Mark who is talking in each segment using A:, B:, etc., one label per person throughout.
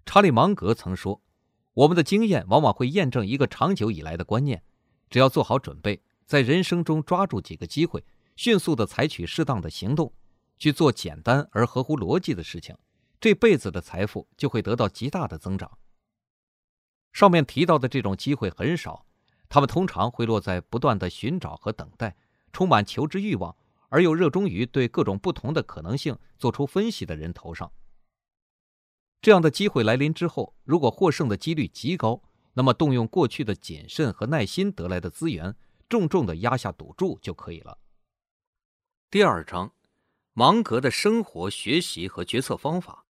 A: 查理芒格曾说，我们的经验往往会验证一个长久以来的观念，只要做好准备，在人生中抓住几个机会，迅速地采取适当的行动，去做简单而合乎逻辑的事情，这辈子的财富就会得到极大的增长。上面提到的这种机会很少，他们通常会落在不断的寻找和等待，充满求知欲望，而又热衷于对各种不同的可能性做出分析的人头上。这样的机会来临之后，如果获胜的几率极高，那么动用过去的谨慎和耐心得来的资源，重重地压下赌注就可以了。第2章，芒格的生活、学习和决策方法。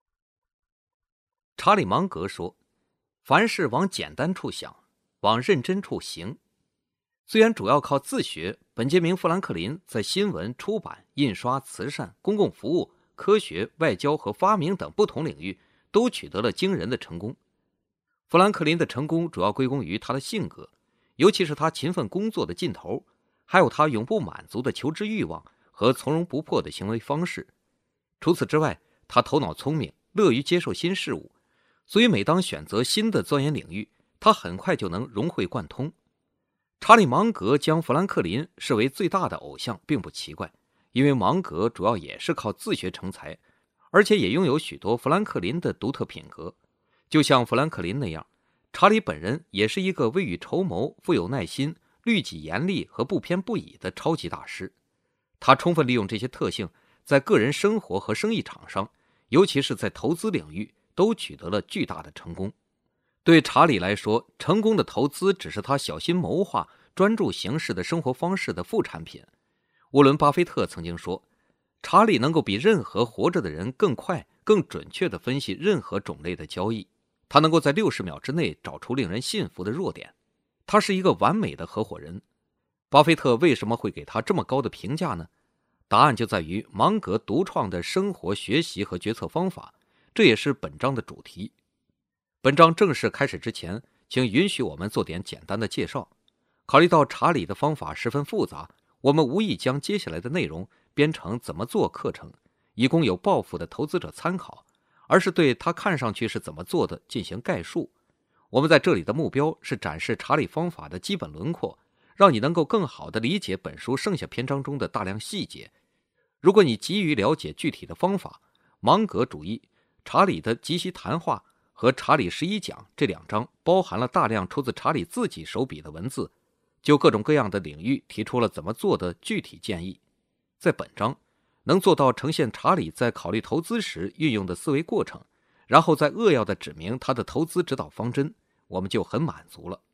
A: 查理芒格说，凡事往简单处想，往认真处行。虽然主要靠自学，本杰明·富兰克林在新闻、出版、印刷、慈善、公共服务、科学、外交和发明等不同领域都取得了惊人的成功。富兰克林的成功主要归功于他的性格，尤其是他勤奋工作的劲头，还有他永不满足的求知欲望和从容不迫的行为方式。除此之外，他头脑聪明，乐于接受新事物，所以每当选择新的钻研领域，他很快就能融会贯通。查理芒格将富兰克林视为最大的偶像并不奇怪，因为芒格主要也是靠自学成才，而且也拥有许多富兰克林的独特品格。就像富兰克林那样，查理本人也是一个未雨绸缪、富有耐心、律己严厉和不偏不倚的超级大师。他充分利用这些特性，在个人生活和生意场上，尤其是在投资领域，都取得了巨大的成功。对查理来说，成功的投资只是他小心谋划、专注行事的生活方式的副产品。沃伦·巴菲特曾经说，查理能够比任何活着的人更快、更准确地分析任何种类的交易，他能够在60秒之内找出令人信服的弱点。他是一个完美的合伙人。巴菲特为什么会给他这么高的评价呢？答案就在于芒格独创的生活、学习和决策方法，这也是本章的主题。本章正式开始之前，请允许我们做点简单的介绍。考虑到查理的方法十分复杂，我们无意将接下来的内容编成怎么做课程，以供有抱负的投资者参考，而是对他看上去是怎么做的进行概述。我们在这里的目标是展示查理方法的基本轮廓，让你能够更好地理解本书剩下篇章中的大量细节。如果你急于了解具体的方法，芒格主义、查理的即席谈话和查理11讲这2章包含了大量出自查理自己手笔的文字，就各种各样的领域提出了怎么做的具体建议。在本章能做到呈现查理在考虑投资时运用的思维过程，然后再扼要地指明他的投资指导方针，我们就很满足了。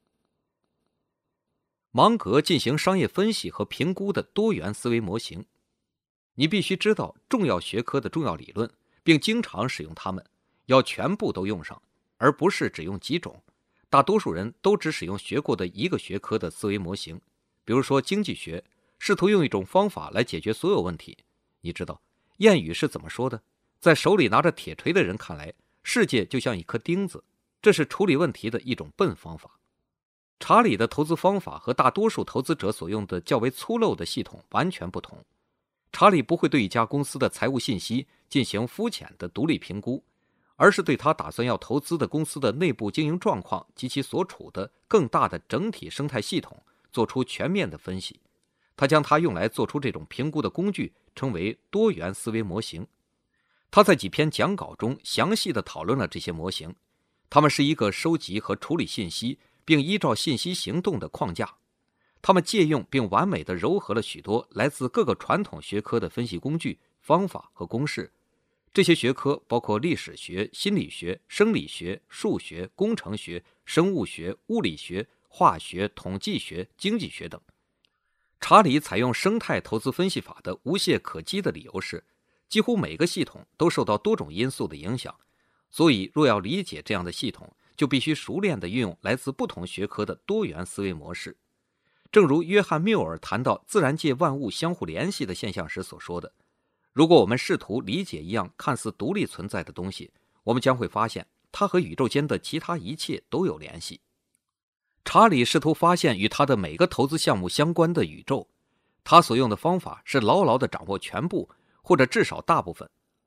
A: 芒格进行商业分析和评估的多元思维模型。你必须知道重要学科的重要理论，并经常使用它们，要全部都用上，而不是只用几种。大多数人都只使用学过的一个学科的思维模型，比如说经济学，试图用一种方法来解决所有问题。你知道谚语是怎么说的？在手里拿着铁锤的人看来，世界就像一颗钉子，这是处理问题的一种笨方法。查理的投资方法和大多数投资者所用的较为粗陋的系统完全不同。查理不会对一家公司的财务信息进行肤浅的独立评估，而是对他打算要投资的公司的内部经营状况及其所处的更大的整体生态系统做出全面的分析。他将它用来做出这种评估的工具称为多元思维模型。他在几篇讲稿中详细地讨论了这些模型，它们是一个收集和处理信息并依照信息行动的框架。他们借用并完美地糅合了许多来自各个传统学科的分析工具、方法和公式。这些学科包括历史学、心理学、生理学、数学、工程学、生物学、物理学、化学、统计学、经济学等。查理采用生态投资分析法的无懈可击的理由是，几乎每个系统都受到多种因素的影响，所以若要理解这样的系统，就必须熟练地运用来自不同学科的多元思维模式。正如约翰·缪尔谈到自然界万物相互联系的现象时所说的，如果我们试图理解一样看似独立存在的东西，我们将会发现它和宇宙间的其他一切都有联系。查理试图发现与他的每个投资项目相关的宇宙，他所用的方法是牢牢地掌握全部，或者至少大部分，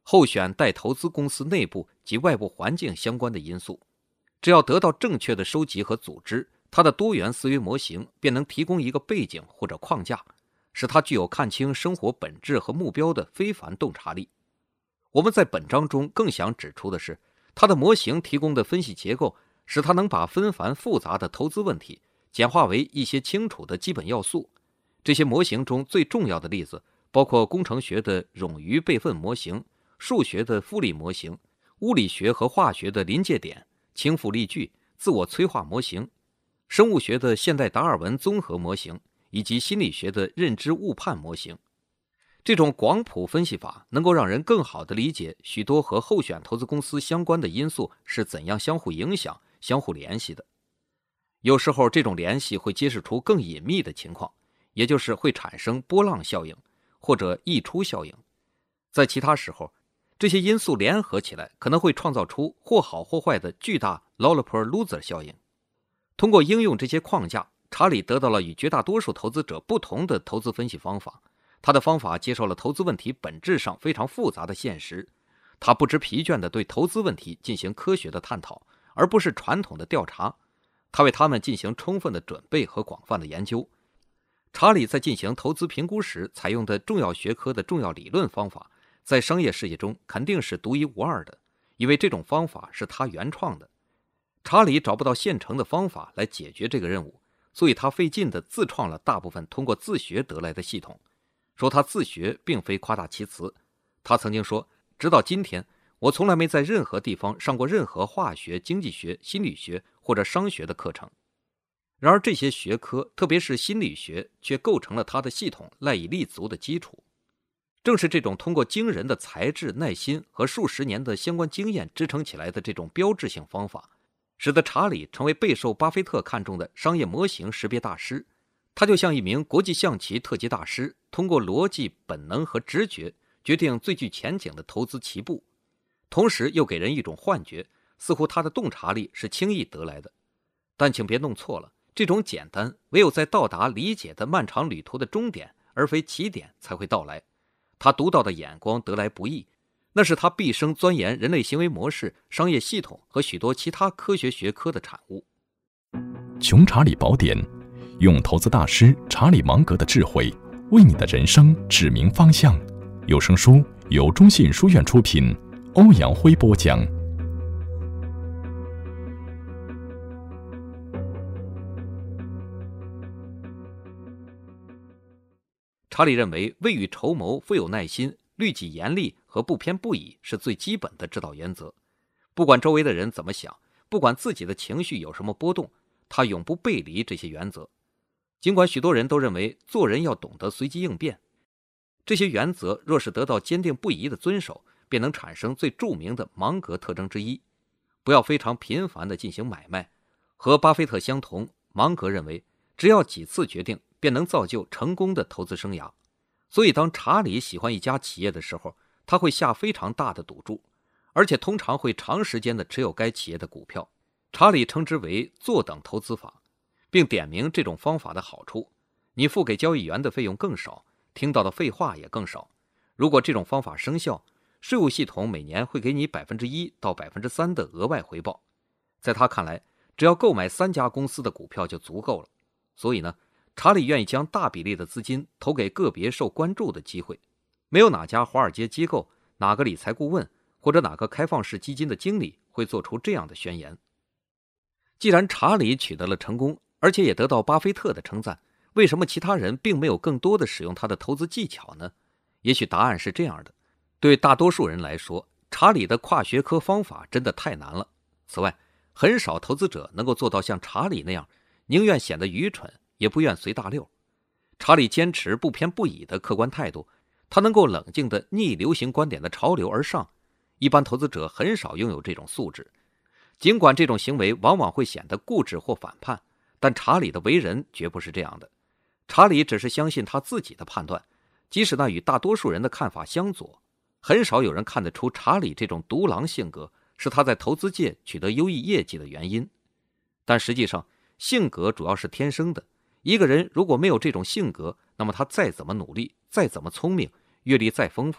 A: 候选待投资公司内部及外部环境相关的因素。只要得到正确的收集和组织，它的多元思维模型便能提供一个背景或者框架，使它具有看清生活本质和目标的非凡洞察力。我们在本章中更想指出的是，它的模型提供的分析结构，使它能把纷繁复杂的投资问题简化为一些清楚的基本要素。这些模型中最重要的例子包括工程学的冗余备份模型、数学的复利模型、物理学和化学的临界点、倾覆力矩、自我催化模型、生物学的现代达尔文综合模型，以及心理学的认知误判模型。这种广谱分析法能够让人更好地理解许多和候选投资公司相关的因素是怎样相互影响、相互联系的。有时候这种联系会揭示出更隐秘的情况，也就是会产生波浪效应或者溢出效应。在其他时候，这些因素联合起来可能会创造出或好或坏的巨大 Lollapalooza 效应。通过应用这些框架，查理得到了与绝大多数投资者不同的投资分析方法。他的方法接受了投资问题本质上非常复杂的现实，他不知疲倦地对投资问题进行科学的探讨，而不是传统的调查。他为他们进行充分的准备和广泛的研究。查理在进行投资评估时采用的重要学科的重要理论方法，在商业世界中肯定是独一无二的，因为这种方法是他原创的。查理找不到现成的方法来解决这个任务，所以他费劲地自创了大部分通过自学得来的系统。说他自学并非夸大其词，他曾经说，直到今天，我从来没在任何地方上过任何化学、经济学、心理学或者商学的课程。然而这些学科，特别是心理学，却构成了他的系统赖以立足的基础。正是这种通过惊人的才智、耐心和数十年的相关经验支撑起来的这种标志性方法，使得查理成为备受巴菲特看重的商业模型识别大师。他就像一名国际象棋特级大师，通过逻辑、本能和直觉决定最具前景的投资棋步，同时又给人一种幻觉，似乎他的洞察力是轻易得来的。但请别弄错了，这种简单唯有在到达理解的漫长旅途的终点而非起点才会到来。他独到的眼光得来不易，那是他毕生钻研人类行为模式、商业系统和许多其他科学学科的产物。
B: 穷查理宝典，用投资大师查理芒格的智慧为你的人生指明方向。有声书由中信书院出品，欧阳辉播讲。
A: 查理认为，未雨绸缪、富有耐心、律己严厉和不偏不倚是最基本的指导原则。不管周围的人怎么想，不管自己的情绪有什么波动，他永不背离这些原则。尽管许多人都认为做人要懂得随机应变，这些原则若是得到坚定不移的遵守，便能产生最著名的芒格特征之一：不要非常频繁地进行买卖。和巴菲特相同，芒格认为只要几次决定便能造就成功的投资生涯。所以当查理喜欢一家企业的时候，他会下非常大的赌注，而且通常会长时间地持有该企业的股票。查理称之为坐等投资法，并点明这种方法的好处：你付给交易员的费用更少，听到的废话也更少。如果这种方法生效，税务系统每年会给你 1% 到 3% 的额外回报。在他看来，只要购买3家公司的股票就足够了。所以呢，查理愿意将大比例的资金投给个别受关注的机会。没有哪家华尔街机构、哪个理财顾问或者哪个开放式基金的经理会做出这样的宣言。既然查理取得了成功，而且也得到巴菲特的称赞，为什么其他人并没有更多的使用他的投资技巧呢？也许答案是这样的：对大多数人来说，查理的跨学科方法真的太难了。此外，很少投资者能够做到像查理那样，宁愿显得愚蠢，也不愿随大溜。查理坚持不偏不倚的客观态度，他能够冷静地逆流行观点的潮流而上。一般投资者很少拥有这种素质。尽管这种行为往往会显得固执或反叛，但查理的为人绝不是这样的。查理只是相信他自己的判断，即使那与大多数人的看法相左。很少有人看得出查理这种独狼性格是他在投资界取得优异业绩的原因。但实际上，性格主要是天生的。一个人如果没有这种性格，那么他再怎么努力，再怎么聪明，阅历再丰富，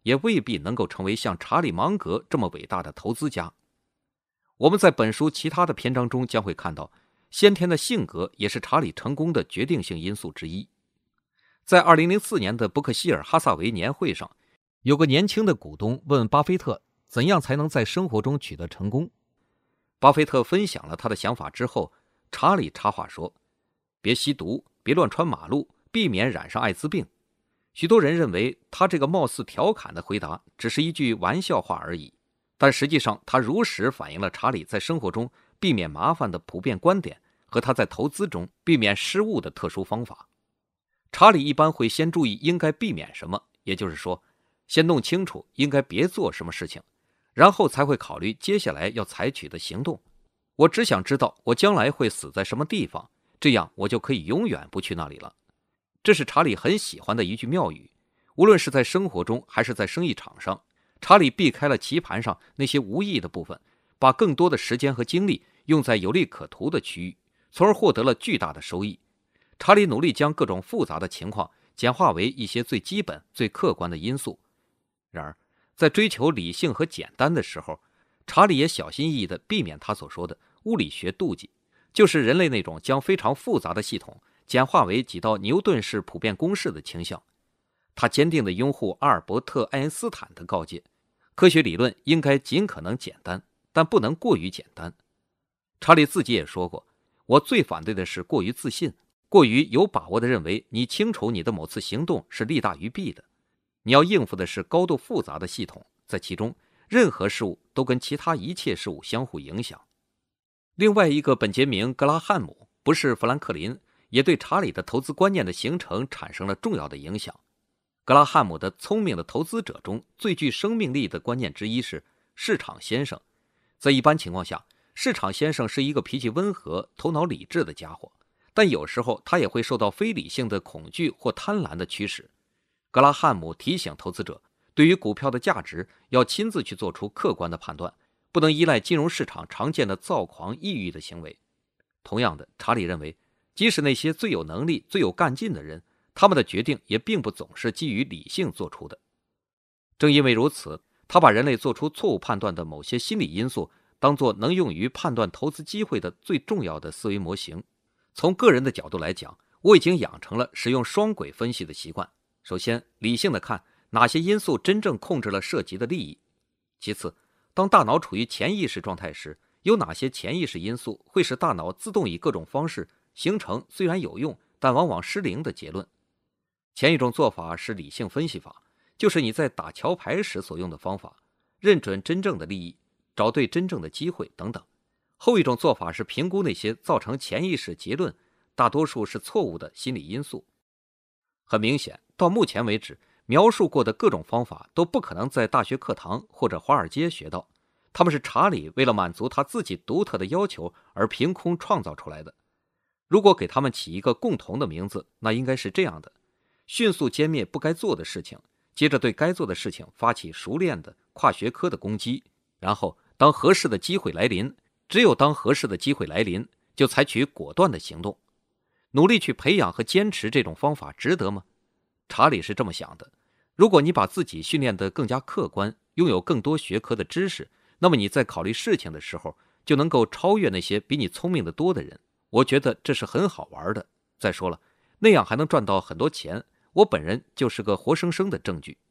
A: 也未必能够成为像查理芒格这么伟大的投资家。我们在本书其他的篇章中将会看到，先天的性格也是查理成功的决定性因素之一。在2004年的伯克希尔哈萨维年会上，有个年轻的股东问巴菲特怎样才能在生活中取得成功。巴菲特分享了他的想法之后，查理插话说：别吸毒，别乱穿马路，避免染上艾滋病。许多人认为他这个貌似调侃的回答只是一句玩笑话而已，但实际上他如实反映了查理在生活中避免麻烦的普遍观点和他在投资中避免失误的特殊方法。查理一般会先注意应该避免什么，也就是说，先弄清楚应该别做什么事情，然后才会考虑接下来要采取的行动。我只想知道我将来会死在什么地方，这样我就可以永远不去那里了。这是查理很喜欢的一句妙语，无论是在生活中还是在生意场上，查理避开了棋盘上那些无益的部分，把更多的时间和精力用在有利可图的区域，从而获得了巨大的收益。查理努力将各种复杂的情况简化为一些最基本、最客观的因素。然而，在追求理性和简单的时候，查理也小心翼翼地避免他所说的物理学妒忌，就是人类那种将非常复杂的系统简化为几道牛顿式普遍公式的倾向。他坚定地拥护阿尔伯特·爱因斯坦的告诫：科学理论应该尽可能简单，但不能过于简单。查理自己也说过：我最反对的是过于自信，过于有把握地认为你清楚你的某次行动是利大于弊的。你要应付的是高度复杂的系统，在其中任何事物都跟其他一切事物相互影响。另外一个本杰明·格拉汉姆，不是富兰克林，也对查理的投资观念的形成产生了重要的影响。格拉汉姆的聪明的投资者中最具生命力的观念之一是市场先生。在一般情况下，市场先生是一个脾气温和、头脑理智的家伙，但有时候他也会受到非理性的恐惧或贪婪的驱使。格拉汉姆提醒投资者，对于股票的价值要亲自去做出客观的判断，不能依赖金融市场常见的躁狂抑郁的行为。同样的，查理认为，即使那些最有能力、最有干劲的人，他们的决定也并不总是基于理性做出的。正因为如此，他把人类做出错误判断的某些心理因素当作能用于判断投资机会的最重要的思维模型。从个人的角度来讲，我已经养成了使用双轨分析的习惯。首先，理性的看哪些因素真正控制了涉及的利益；其次，当大脑处于潜意识状态时，有哪些潜意识因素会使大脑自动以各种方式形成虽然有用但往往失灵的结论。前一种做法是理性分析法，就是你在打桥牌时所用的方法，认准真正的利益，找对真正的机会等等。后一种做法是评估那些造成潜意识结论大多数是错误的心理因素。很明显，到目前为止，描述过的各种方法都不可能在大学课堂或者华尔街学到，他们是查理为了满足他自己独特的要求而凭空创造出来的。如果给他们起一个共同的名字，那应该是这样的：迅速歼灭不该做的事情，接着对该做的事情发起熟练的跨学科的攻击，然后当合适的机会来临，只有当合适的机会来临，就采取果断的行动。努力去培养和坚持这种方法值得吗？查理是这么想的：如果你把自己训练得更加客观，拥有更多学科的知识，那么你在考虑事情的时候就能够超越那些比你聪明得多的人。我觉得这是很好玩的。再说了，那样还能赚到很多钱，我本人就是个活生生的证据。